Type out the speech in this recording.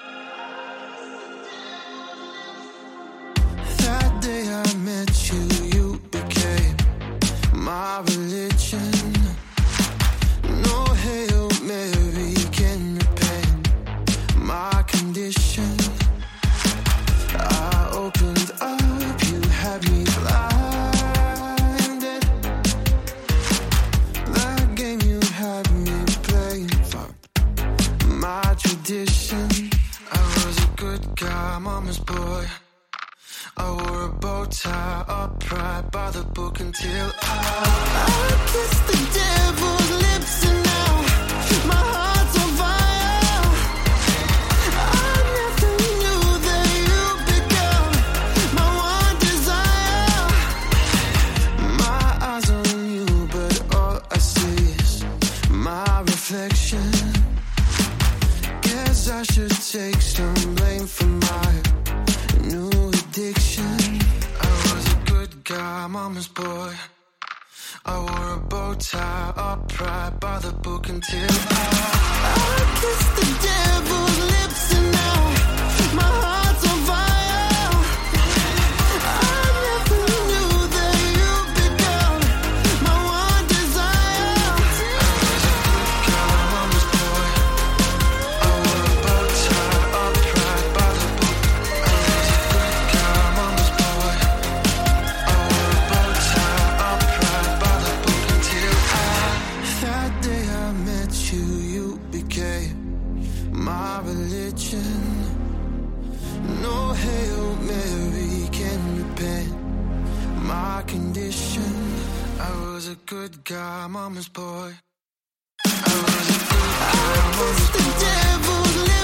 That day I met you, you became my religion. No Hail Mary can repay my condition. I opened up, you had me blinded. That game you had me playing for my tradition. I was a good guy, mama's boy. I wore a bow tie, upright by the book until I kissed the devil's lips and now my heart's on fire. I never knew that you'd become my one desire. My eyes on you, but all I see is my reflection. Guess I should take some blame for my new addiction. I was a good guy, mama's boy. I wore a bow tie, upright by the book until I kissed the devil's lips and now my heart's on fire. I never knew that you'd become my one desire. I was a good guy, mama's boy. I wore a bow tie, upright by the book. I was a good guy, mama's boy. I wore a bow tie, upright by the book until that day I met you, you became my religion. No Hail Mary can repay my condition. I was a good guy, mama's boy. I was a good guy, mama's boy.